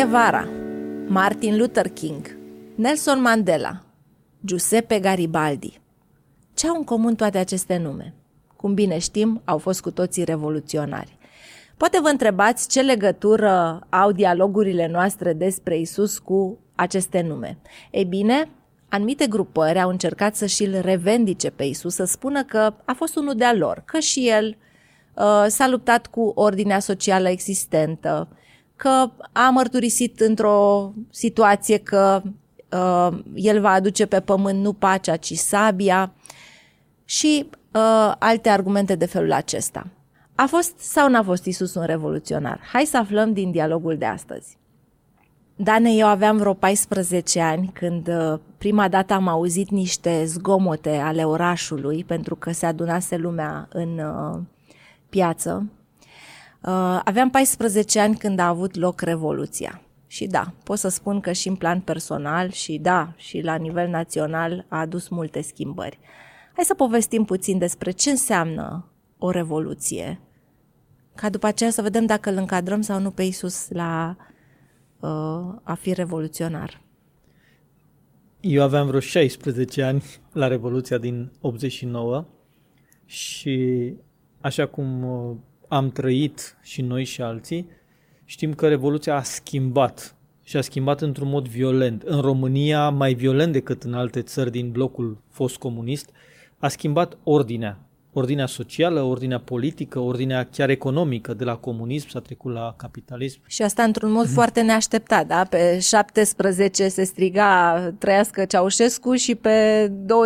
Guevara, Martin Luther King, Nelson Mandela, Giuseppe Garibaldi. Ce au în comun toate aceste nume? Cum bine știm, au fost cu toții revoluționari. Poate vă întrebați ce legătură au dialogurile noastre despre Isus cu aceste nume. Ei bine, anumite grupări au încercat să și-l revendice pe Isus, să spună că a fost unul de-a lor, că și el s-a luptat cu ordinea socială existentă, că a mărturisit într-o situație că el va aduce pe pământ nu pacea, ci sabia și alte argumente de felul acesta. A fost sau n-a fost Isus un revoluționar? Hai să aflăm din dialogul de astăzi. Dane, eu aveam vreo 14 ani când prima dată am auzit niște zgomote ale orașului, pentru că se adunase lumea în piață. Aveam 14 ani când a avut loc Revoluția. Și da, pot să spun că și în plan personal și da, și la nivel național a adus multe schimbări. Hai să povestim puțin despre ce înseamnă o revoluție, ca după aceea să vedem dacă îl încadrăm sau nu pe Iisus la a fi revoluționar. Eu aveam vreo 16 ani la Revoluția din 89 și așa cum am trăit și noi și alții, știm că Revoluția a schimbat și a schimbat într-un mod violent. În România, mai violent decât în alte țări din blocul fost comunist, a schimbat ordinea socială, ordinea politică, ordinea chiar economică. De la comunism s-a trecut la capitalism. Și asta într-un mod foarte neașteptat, da? Pe 17 se striga trăiască Ceaușescu și pe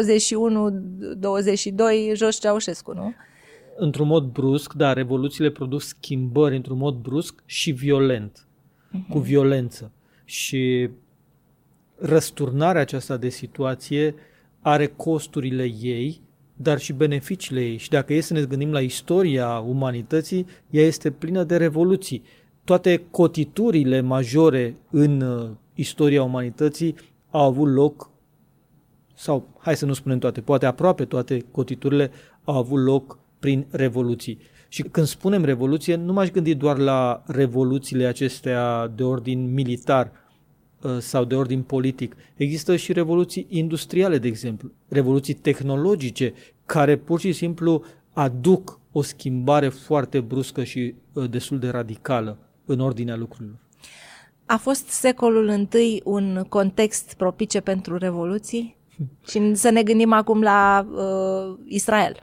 21-22 jos Ceaușescu, nu? Într-un mod brusc, da, revoluțiile produc schimbări într-un mod brusc și violent, cu violență. Și răsturnarea aceasta de situație are costurile ei, dar și beneficiile ei. Și dacă e să ne gândim la istoria umanității, ea este plină de revoluții. Toate cotiturile majore în istoria umanității au avut loc, sau hai să nu spunem toate, poate aproape toate cotiturile au avut loc prin revoluții. Și când spunem revoluție, nu m-aș gândi doar la revoluțiile acestea de ordin militar sau de ordin politic. Există și revoluții industriale, de exemplu, revoluții tehnologice, care pur și simplu aduc o schimbare foarte bruscă și destul de radicală în ordinea lucrurilor. A fost secolul I un context propice pentru revoluții? Și să ne gândim acum la Israel.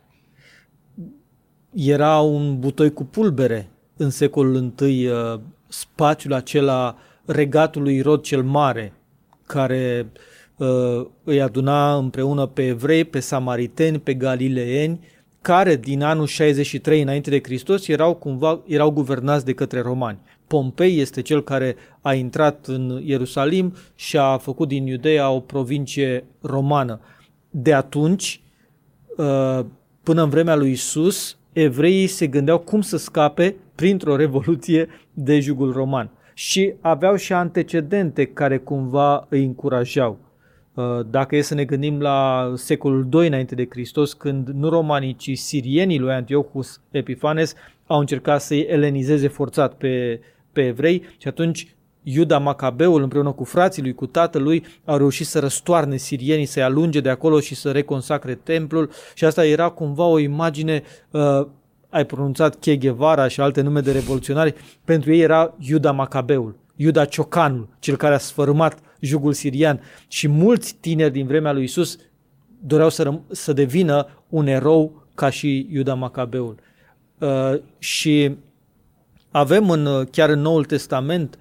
Era un butoi cu pulbere în secolul I, spațiul acela regatului Irod cel Mare, care îi aduna împreună pe evrei, pe samariteni, pe galileeni, care din anul 63 înainte de Hristos erau guvernați de către romani. Pompei este cel care a intrat în Ierusalim și a făcut din Iudeea o provincie romană. De atunci, până în vremea lui Isus, evreii se gândeau cum să scape printr-o revoluție de jugul roman. Și aveau și antecedente care cumva îi încurajau. Dacă e să ne gândim la secolul II înainte de Hristos, când nu romanii, ci sirienii lui Antiochus Epifanes au încercat să-i elenizeze forțat pe evrei și atunci Iuda Macabeul împreună cu frații lui, cu tatălui, au reușit să răstoarne sirienii, să-i alunge de acolo și să reconsacre templul și asta era cumva o imagine, ai pronunțat Che Guevara și alte nume de revoluționari, pentru ei era Iuda Macabeul, Iuda Ciocanul, cel care a sfărâmat jugul sirian și mulți tineri din vremea lui Isus doreau să devină un erou ca și Iuda Macabeul. Și avem chiar în Noul Testament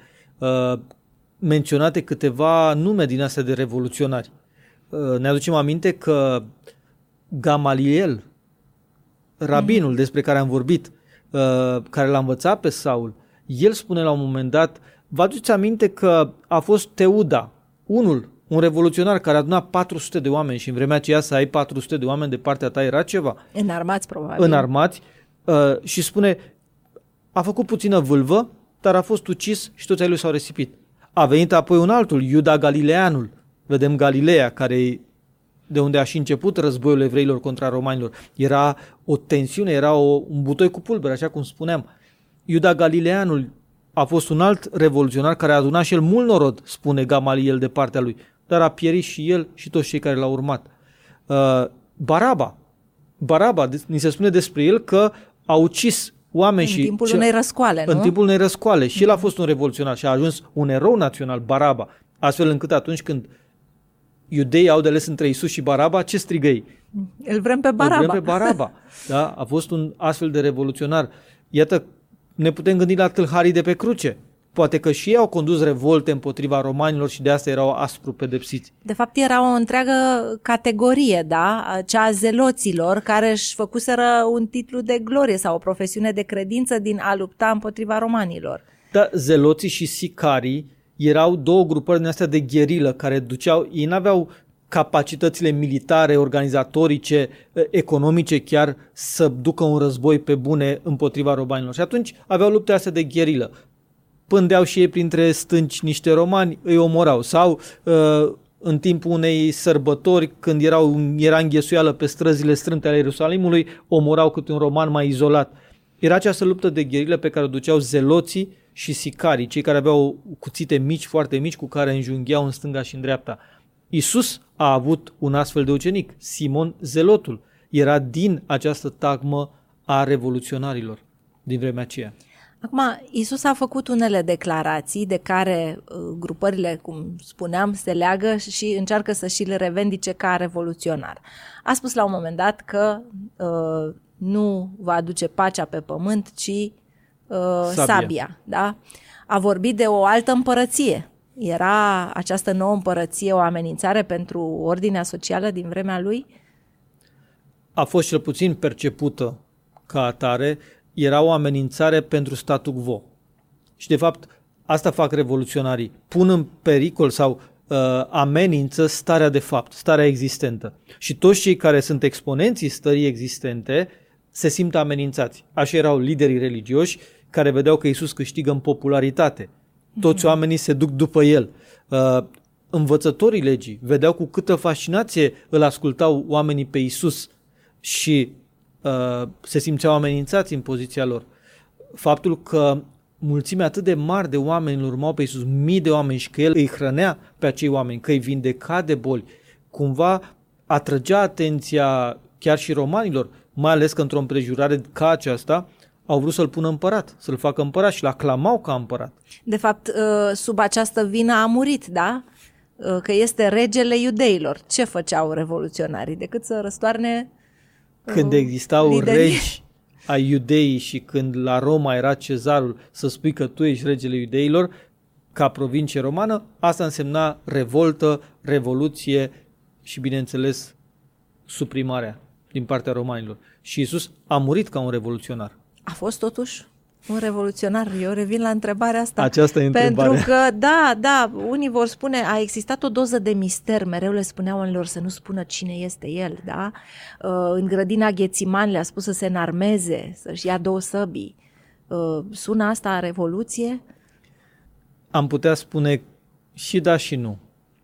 menționate câteva nume din astea de revoluționari. Ne aducem aminte că Gamaliel, rabinul despre care am vorbit, care l-a învățat pe Saul, el spune la un moment dat, vă aduceți aminte că a fost Teuda, un revoluționar care a adunat 400 de oameni și în vremea aceea să ai 400 de oameni de partea ta era ceva. Înarmați, probabil. Înarmați și spune, a făcut puțină vâlvă, dar a fost ucis și toți ai lui s-au risipit. A venit apoi un altul, Iuda Galileanul. Vedem Galileea, care de unde a și început războiul evreilor contra romanilor. Era o tensiune, era un butoi cu pulbere, așa cum spuneam. Iuda Galileanul a fost un alt revoluționar care a adunat și el mult norod, spune Gamaliel de partea lui, dar a pierit și el și toți cei care l-au urmat. Baraba, ni se spune despre el că a ucis oameni în timpul unei răscoale, nu? În timpul unei răscoale. Și el a fost un revoluționar și a ajuns un erou național, Baraba. Astfel încât atunci când iudeii au de ales între Iisus și Baraba, ce strigă ei? Îl vrem pe Baraba. Îl vrem pe Baraba. Da? A fost un astfel de revoluționar. Iată, ne putem gândi la tâlharii de pe cruce. Poate că și ei au condus revolte împotriva romanilor și de asta erau aspru pedepsiți. De fapt, era o întreagă categorie, da? Cea a zeloților, care își făcuseră un titlu de glorie sau o profesiune de credință din a lupta împotriva romanilor. Da, zeloții și sicarii erau două grupări din astea de gherilă care duceau, ei n-aveau capacitățile militare, organizatorice, economice chiar să ducă un război pe bune împotriva romanilor. Și atunci aveau lupte astea de gherilă. Pândeau și ei printre stânci niște romani, îi omorau. Sau în timpul unei sărbători, când era înghesuială pe străzile strâmte ale Ierusalimului, omorau câte un roman mai izolat. Era această luptă de gherilă pe care o duceau zeloții și sicarii, cei care aveau cuțite mici, foarte mici, cu care înjunghiau în stânga și în dreapta. Iisus a avut un astfel de ucenic, Simon Zelotul. Era din această tagmă a revoluționarilor din vremea aceea. Acum, Iisus a făcut unele declarații de care grupările, cum spuneam, se leagă și încearcă să și le revendice ca revoluționar. A spus la un moment dat că nu va aduce pacea pe pământ, ci sabia. Da? A vorbit de o altă împărăție. Era această nouă împărăție o amenințare pentru ordinea socială din vremea lui? A fost cel puțin percepută ca atare, era o amenințare pentru statu quo. Și de fapt, asta fac revoluționarii. Pun în pericol sau amenință starea de fapt, starea existentă. Și toți cei care sunt exponenții stării existente se simt amenințați. Așa erau liderii religioși care vedeau că Iisus câștigă în popularitate. Toți oamenii se duc după el. Învățătorii legii vedeau cu câtă fascinație îl ascultau oamenii pe Iisus și se simțeau amenințați în poziția lor. Faptul că mulțimea atât de mare de oameni îl urmau pe Iisus, mii de oameni, și că el îi hrănea pe acei oameni, că îi vindeca de boli, cumva atrăgea atenția chiar și romanilor, mai ales că într-o împrejurare ca aceasta au vrut să-l pună împărat, să-l facă împărat și l-aclamau ca împărat. De fapt, sub această vină a murit, da? Că este regele iudeilor. Ce făceau revoluționarii? Decât să răstoarne când existau liderii. regi ai iudeii și când la Roma era cezarul, să spui că tu ești regele iudeilor, ca provincie romană, asta însemna revoltă, revoluție și, bineînțeles, suprimarea din partea romanilor. Și Iisus a murit ca un revoluționar. A fost totuși un revoluționar. Eu revin la întrebarea asta. Aceasta e întrebarea. Pentru că, da, unii vor spune, a existat o doză de mister, mereu le spunea oamenilor să nu spună cine este el, da? În grădina Ghețiman le-a spus să se înarmeze, să-și ia 2 săbii. Sună asta a revoluție? Am putea spune și da și nu.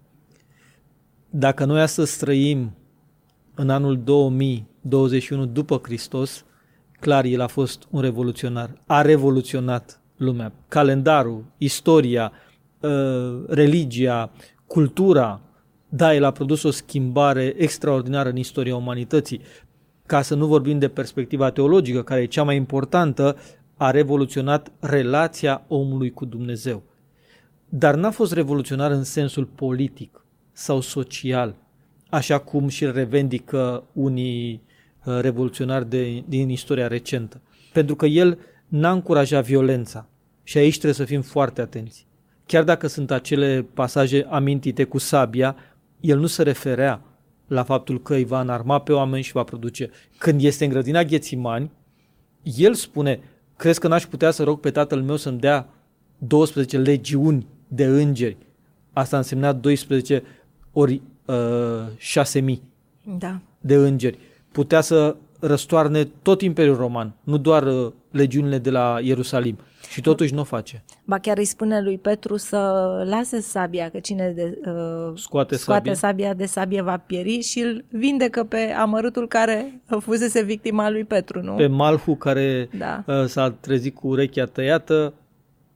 Dacă noi astăzi trăim în anul 2021 după Hristos, clar, el a fost un revoluționar. A revoluționat lumea. Calendarul, istoria, religia, cultura. Da, el a produs o schimbare extraordinară în istoria umanității. Ca să nu vorbim de perspectiva teologică, care e cea mai importantă, a revoluționat relația omului cu Dumnezeu. Dar n-a fost revoluționar în sensul politic sau social, așa cum și revendică unii revoluționari din istoria recentă. Pentru că el n-a încurajat violența și aici trebuie să fim foarte atenți. Chiar dacă sunt acele pasaje amintite cu sabia, el nu se referea la faptul că îi va înarma pe oameni și va produce. Când este în grădina Ghețimani, el spune, crezi că n-aș putea să rog pe tatăl meu să-mi dea 12 legiuni de îngeri? Asta însemna 12 ori 6.000 de îngeri. Putea să răstoarne tot Imperiul Roman, nu doar legiunile de la Ierusalim. Și totuși nu o face. Ba chiar îi spune lui Petru să lase sabia, că cine scoate sabia de sabie va pieri, și îl vindecă pe amărâtul care fusese victima lui Petru, nu? Pe Malhu, care s-a trezit cu urechea tăiată,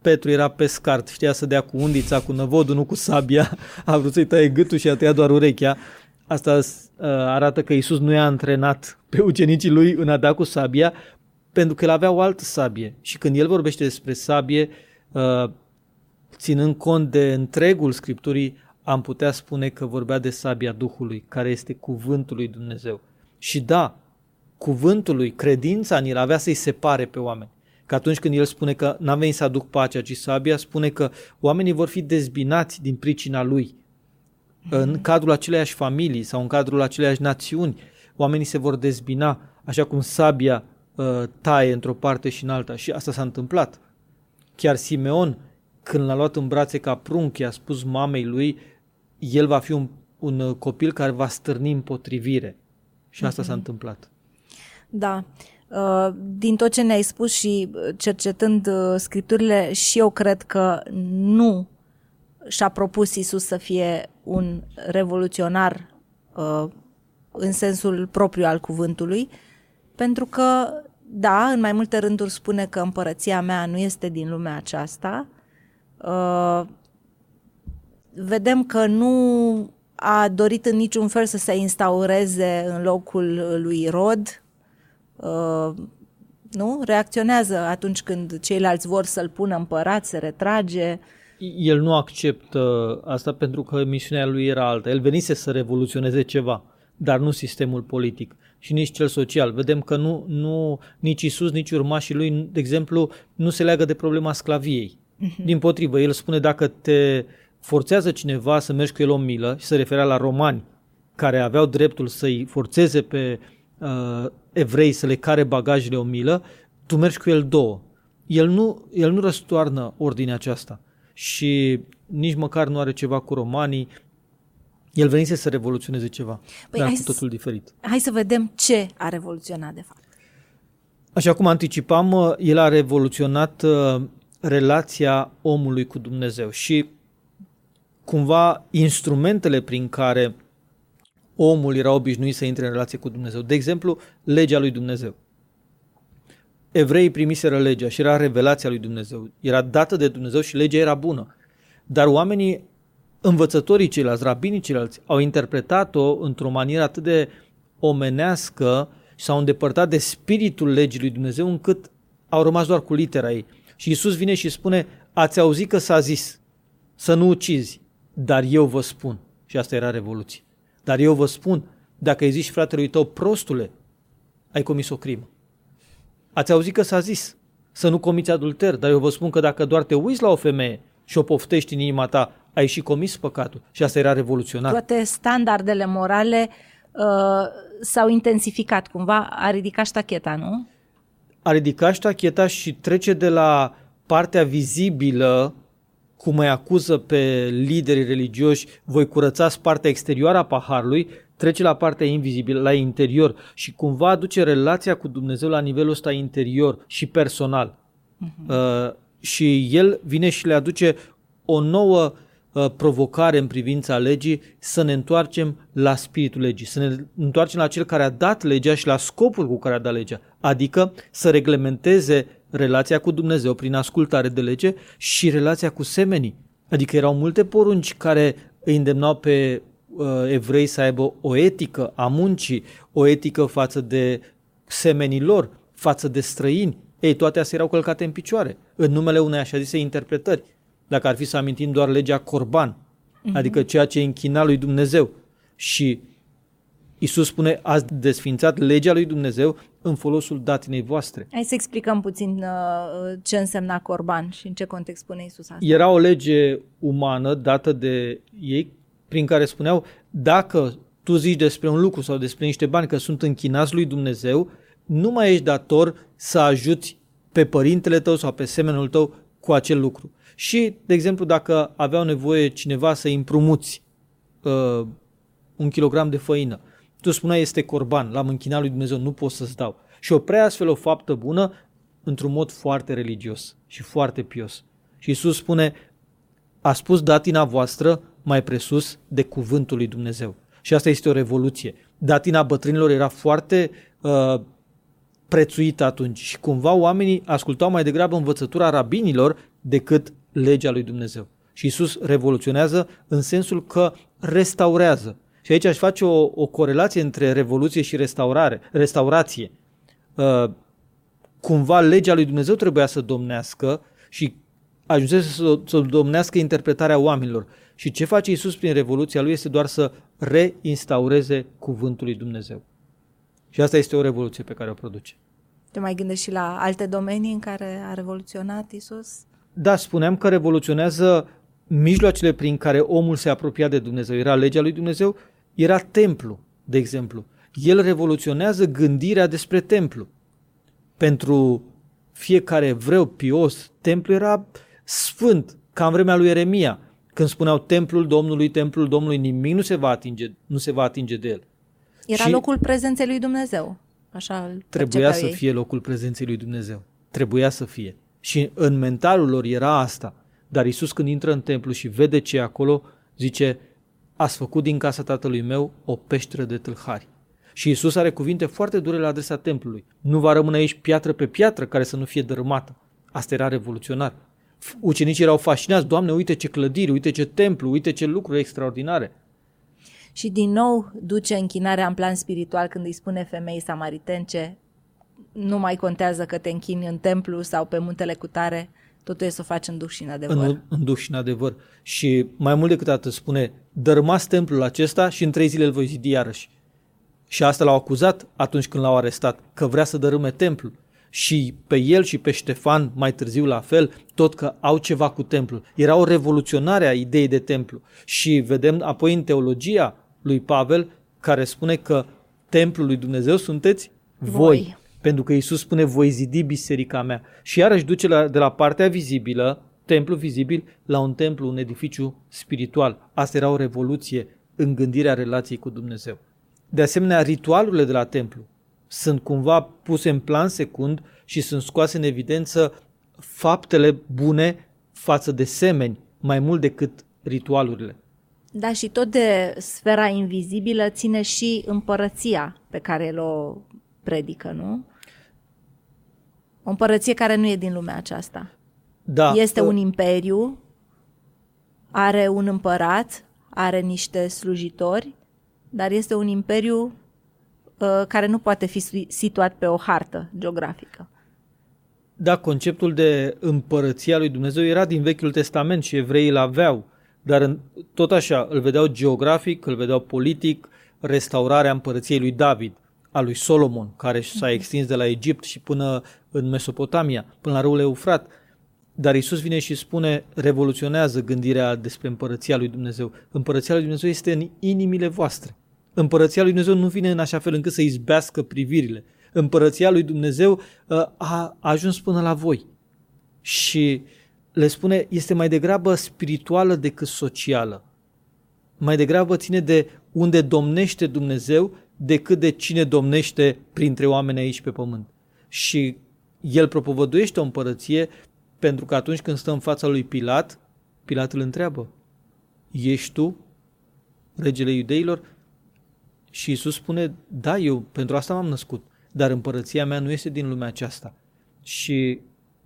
Petru era pescar, știa să dea cu undița, cu năvodul, nu cu sabia, a vrut să-i taie gâtul și a tăiat doar urechea. Asta arată că Iisus nu i-a antrenat pe ucenicii lui în a da cu sabia, pentru că el avea o altă sabie. Și când el vorbește despre sabie, ținând cont de întregul Scripturii, am putea spune că vorbea de sabia Duhului, care este cuvântul lui Dumnezeu. Și da, cuvântul lui, credința în el avea să-i separe pe oameni. Că atunci când el spune că n-am venit să aduc pacea, ci sabia, spune că oamenii vor fi dezbinați din pricina lui. În cadrul aceleiași familii sau în cadrul aceleiași națiuni, oamenii se vor dezbina, așa cum sabia taie într-o parte și în alta. Și asta s-a întâmplat. Chiar Simeon, când l-a luat în brațe ca prunc, i-a spus mamei lui, el va fi un copil care va stârni împotrivire. Și asta s-a întâmplat. Da. Din tot ce ne-ai spus și cercetând Scripturile, și eu cred că nu și-a propus Iisus să fie un revoluționar în sensul propriu al cuvântului, pentru că, da, în mai multe rânduri spune că împărăția mea nu este din lumea aceasta. Vedem că nu a dorit în niciun fel să se instaureze în locul lui Irod. Nu? Reacționează atunci când ceilalți vor să-l pună împărat, se retrage. El nu acceptă asta pentru că misiunea lui era alta. El venise să revoluționeze ceva, dar nu sistemul politic și nici cel social. Vedem că nu nici Iisus, nici urmașii lui, de exemplu, nu se leagă de problema sclaviei. Dimpotrivă, el spune dacă te forțează cineva să mergi cu el o milă, și se referea la romani care aveau dreptul să-i forțeze pe evrei să le care bagajele o milă, tu mergi cu el 2. El nu răstoarnă ordinea aceasta și nici măcar nu are ceva cu romanii. El venise să revoluționeze ceva, dar cu totul diferit. Hai să vedem ce a revoluționat de fapt. Așa cum anticipam, el a revoluționat relația omului cu Dumnezeu și cumva instrumentele prin care omul era obișnuit să intre în relație cu Dumnezeu. De exemplu, legea lui Dumnezeu. Evreii primiseră legea și era revelația lui Dumnezeu. Era dată de Dumnezeu și legea era bună. Dar oamenii, învățătorii ceilalți, rabinii ceilalți, au interpretat-o într-o manieră atât de omenească și s-au îndepărtat de spiritul legii lui Dumnezeu încât au rămas doar cu litera ei. Și Iisus vine și spune, ați auzit că s-a zis să nu ucizi, dar eu vă spun. Și asta era revoluție. Dar eu vă spun, dacă îi zici fratelui tău, prostule, ai comis o crimă. Ați auzit că s-a zis să nu comiți adulter, dar eu vă spun că dacă doar te uiți la o femeie și o poftești în inima ta, ai și comis păcatul. Și asta era revoluționar. Toate standardele morale s-au intensificat cumva, a ridicat ștacheta, nu? A ridicat ștacheta și trece de la partea vizibilă, cum îi acuză pe liderii religioși, voi curățați partea exterioară a paharului, trece la partea invizibilă, la interior și cumva aduce relația cu Dumnezeu la nivelul ăsta interior și personal. Și el vine și le aduce o nouă provocare în privința legii, să ne întoarcem la spiritul legii, să ne întoarcem la cel care a dat legea și la scopul cu care a dat legea, adică să reglementeze relația cu Dumnezeu prin ascultare de lege și relația cu semenii. Adică erau multe porunci care îi îndemnau pe evrei să aibă o etică a muncii, o etică față de semenii lor, față de străini. Ei, toate astea erau călcate în picioare, în numele unei așa zise interpretări. Dacă ar fi să amintim doar legea Corban, adică ceea ce închina lui Dumnezeu. Și Iisus spune, ați desfințat legea lui Dumnezeu în folosul datinei voastre. Hai să explicăm puțin ce însemna Corban și în ce context spune Iisus asta. Era o lege umană dată de ei, prin care spuneau, dacă tu zici despre un lucru sau despre niște bani că sunt închinați lui Dumnezeu, nu mai ești dator să ajuți pe părintele tău sau pe semenul tău cu acel lucru. Și, de exemplu, dacă aveau nevoie cineva să împrumuți 1 kilogram de făină, tu spuneai este corban, l-am închinat lui Dumnezeu, nu pot să-ți dau. Și oprea astfel o faptă bună într-un mod foarte religios și foarte pios. Și Iisus spune, a spus datina voastră mai presus de cuvântul lui Dumnezeu. Și asta este o revoluție. Datina bătrânilor era foarte prețuită atunci și cumva oamenii ascultau mai degrabă învățătura rabinilor decât legea lui Dumnezeu. Și Iisus revoluționează în sensul că restaurează. Și aici aș face o corelație între revoluție și restaurație. Cumva legea lui Dumnezeu trebuia să domnească și ajunsese să domnească interpretarea oamenilor. Și ce face Iisus prin revoluția lui este doar să reinstaureze cuvântul lui Dumnezeu. Și asta este o revoluție pe care o produce. Te mai gândești și la alte domenii în care a revoluționat Iisus? Da, spuneam că revoluționează mijloacele prin care omul se apropia de Dumnezeu. Era legea lui Dumnezeu, era templu, de exemplu. El revoluționează gândirea despre templu. Pentru fiecare evreu pios, templu era sfânt, ca în vremea lui Ieremia, când spuneau templul Domnului, nimic nu se va atinge de el. Era locul prezenței lui Dumnezeu. Așa trebuia să fie locul prezenței lui Dumnezeu. Trebuia să fie. Și în mentalul lor era asta. Dar Iisus când intră în templu și vede ce e acolo, zice, ați făcut din casa tatălui meu o peșteră de tâlhari. Și Iisus are cuvinte foarte dure la adresa templului. Nu va rămâne aici piatră pe piatră care să nu fie dărâmată. Asta era revoluționar. Ucenicii erau fascinați, Doamne, uite ce clădiri, uite ce templu, uite ce lucruri extraordinare. Și din nou duce închinarea în plan spiritual când îi spune femeii samaritence, nu mai contează că te închini în templu sau pe muntele cutare, totul e să o faci în duh și în adevăr. În duh și în adevăr. Și mai mult decât atât spune, dărâmați templul acesta și în 3 zile îl voi zidi iarăși. Și asta l-au acuzat atunci când l-au arestat, că vrea să dărâme templul. Și pe el și pe Ștefan, mai târziu la fel, tot că au ceva cu templul. Era o revoluționare a ideii de templu. Și vedem apoi în teologia lui Pavel, care spune că templul lui Dumnezeu sunteți voi. Pentru că Iisus spune, voi zidi biserica mea. Și iarăși duce de la partea vizibilă, templu vizibil, la un templu, un edificiu spiritual. Asta era o revoluție în gândirea relației cu Dumnezeu. De asemenea, ritualurile de la templu sunt cumva puse în plan secund și sunt scoase în evidență faptele bune față de semeni, mai mult decât ritualurile. Da, și tot de sfera invizibilă ține și împărăția pe care el o predică, nu? O împărăție care nu e din lumea aceasta. Da. Este un imperiu, are un împărat, are niște slujitori, dar este un imperiu care nu poate fi situat pe o hartă geografică. Da, conceptul de împărăția lui Dumnezeu era din Vechiul Testament și evreii îl aveau, dar tot așa îl vedeau geografic, îl vedeau politic, restaurarea împărăției lui David, a lui Solomon, care s-a extins de la Egipt și până în Mesopotamia, până la râul Eufrat. Dar Iisus vine și spune, revoluționează gândirea despre împărăția lui Dumnezeu. Împărăția lui Dumnezeu este în inimile voastre. Împărăția lui Dumnezeu nu vine în așa fel încât să izbească privirile. Împărăția lui Dumnezeu a ajuns până la voi. Și le spune, este mai degrabă spirituală decât socială. Mai degrabă ține de unde domnește Dumnezeu decât de cine domnește printre oameni aici pe pământ. Și el propovăduiește o împărăție pentru că atunci când stă în fața lui Pilat, Pilat îl întreabă, ești tu regele iudeilor? Și Iisus spune, da, eu pentru asta m-am născut, dar împărăția mea nu este din lumea aceasta. Și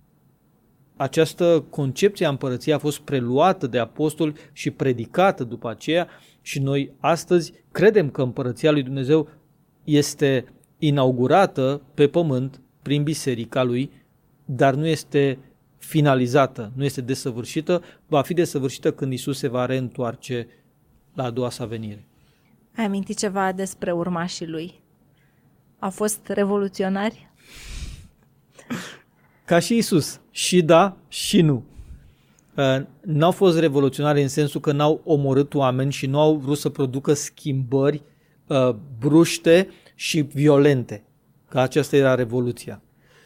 această concepție a împărăției a fost preluată de apostoli și predicată după aceea și noi astăzi credem că împărăția lui Dumnezeu este inaugurată pe pământ prin biserica lui, dar nu este finalizată, nu este desăvârșită, va fi desăvârșită când Iisus se va reîntoarce la a doua sa venire. Ai amintit ceva despre urmașii lui? Au fost revoluționari? Ca și Iisus, și da, și nu. N-au fost revoluționari în sensul că n-au omorât oameni și nu au vrut să producă schimbări bruște și violente, că aceasta era revoluția.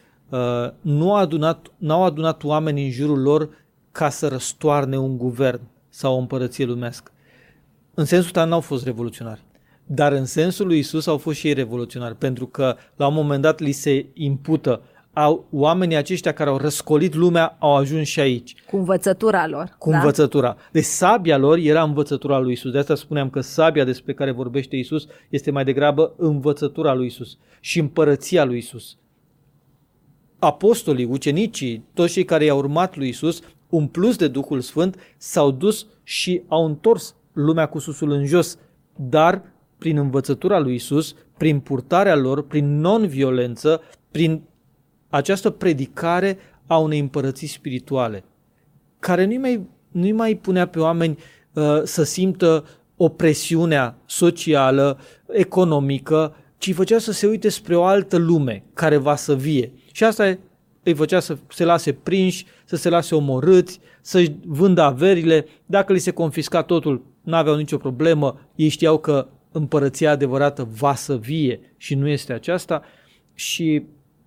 N-au adunat oameni în jurul lor ca să răstoarne un guvern sau o împărăție lumească. În sensul ăsta n-au fost revoluționari. Dar în sensul lui Iisus au fost și ei revoluționari, pentru că la un moment dat li se impută oamenii aceștia care au răscolit lumea au ajuns și aici. Cu învățătura lor. Cu învățătura. Deci sabia lor era învățătura lui Iisus. De asta spuneam că sabia despre care vorbește Iisus este mai degrabă învățătura lui Iisus și împărăția lui Iisus. Apostolii, ucenicii, toți cei care i-au urmat lui Iisus umpluți de Duhul Sfânt, s-au dus și au întors lumea cu susul în jos, dar prin învățătura lui Isus, prin purtarea lor, prin non-violență, prin această predicare a unei împărății spirituale, care nu-i mai punea pe oameni să simtă opresiunea socială, economică, ci îi făcea să se uite spre o altă lume care va să vie. Și asta îi făcea să se lase prinși, să se lase omorâți, să-și vândă averile. Dacă li se confisca totul, n-aveau nicio problemă. Ei știau că împărăția adevărată va să vie și nu este aceasta. Și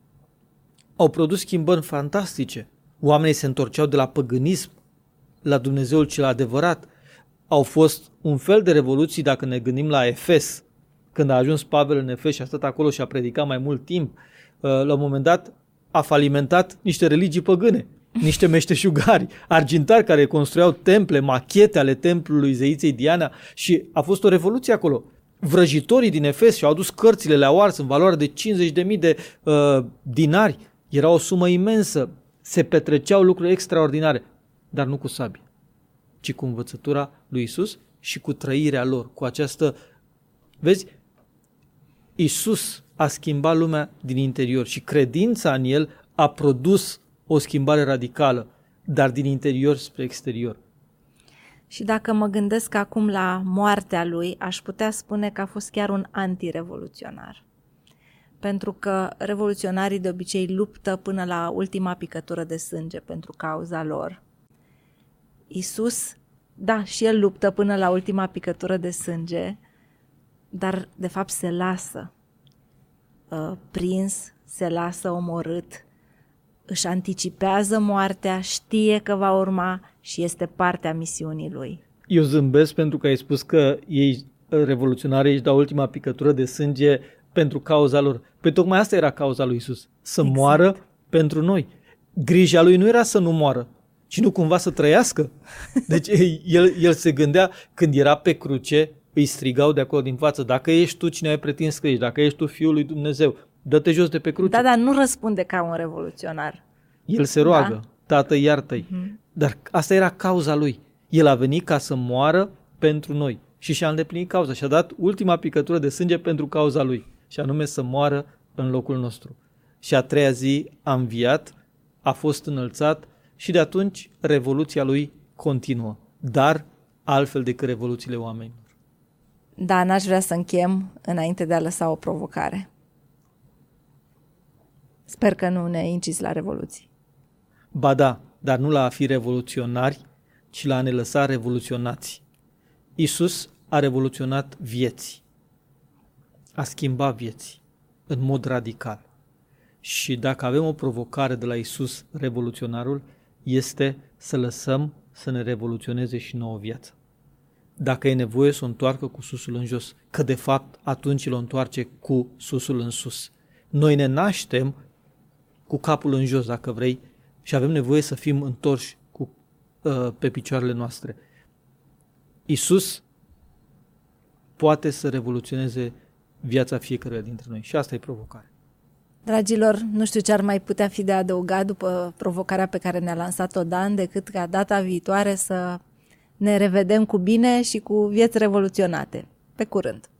au produs schimbări fantastice. Oamenii se întorceau de la păgânism la Dumnezeul cel adevărat. Au fost un fel de revoluții dacă ne gândim la Efes. Când a ajuns Pavel în Efes și a stat acolo și a predicat mai mult timp, la un moment dat a falimentat niște religii păgâne, niște meșteșugari, argintari care construiau temple, machete ale templului zeiței Diana și a fost o revoluție acolo. Vrăjitorii din Efes și-au adus cărțile, le-au ars în valoare de 50.000 de dinari. Era o sumă imensă. Se petreceau lucruri extraordinare, dar nu cu sabie, ci cu învățătura lui Isus și cu trăirea lor, cu această... Vezi, Isus a schimbat lumea din interior și credința în El a produs o schimbare radicală, dar din interior spre exterior. Și dacă mă gândesc acum la moartea lui, aș putea spune că a fost chiar un antirevoluționar. Pentru că revoluționarii de obicei luptă până la ultima picătură de sânge pentru cauza lor. Isus, da, și el luptă până la ultima picătură de sânge, dar de fapt se lasă prins, se lasă omorât, își anticipează moartea, știe că va urma și este parte a misiunii lui. Eu zâmbesc pentru că ai spus că ei, revoluționarii, își dau ultima picătură de sânge pentru cauza lor. Păi tocmai asta era cauza lui Isus, să moară pentru noi. Grija lui nu era să nu moară, ci nu cumva să trăiască. Deci el se gândea, când era pe cruce, îi strigau de acolo din față, dacă ești tu cine ai pretins că ești, dacă ești tu Fiul lui Dumnezeu, dă-te jos de pe cruce. Da, dar nu răspunde ca un revoluționar. El se roagă, Tată, iartă-i. Dar asta era cauza lui. El a venit ca să moară pentru noi și și-a îndeplinit cauza și a dat ultima picătură de sânge pentru cauza lui, și anume să moară în locul nostru. Și a treia zi a înviat, a fost înălțat și de atunci revoluția lui continuă, dar altfel decât revoluțiile oamenilor. Da, n-aș vrea să închem înainte de a lăsa o provocare. Sper că nu ne inciți la revoluții. Ba da, dar nu la a fi revoluționari, ci la a ne lăsa revoluționați. Isus a revoluționat vieți, a schimbat vieți în mod radical. Și dacă avem o provocare de la Isus, revoluționarul, este să lăsăm să ne revoluționeze și nouă viața. Dacă e nevoie să o întoarcă cu susul în jos, că de fapt atunci îl întoarce cu susul în sus. Noi ne naștem cu capul în jos, dacă vrei, și avem nevoie să fim întorși pe picioarele noastre. Isus poate să revoluționeze viața fiecăruia dintre noi și asta e provocarea. Dragilor, nu știu ce ar mai putea fi de adăugat după provocarea pe care ne-a lansat-o Dan, decât ca data viitoare să ne revedem cu bine și cu vieți revoluționate. Pe curând!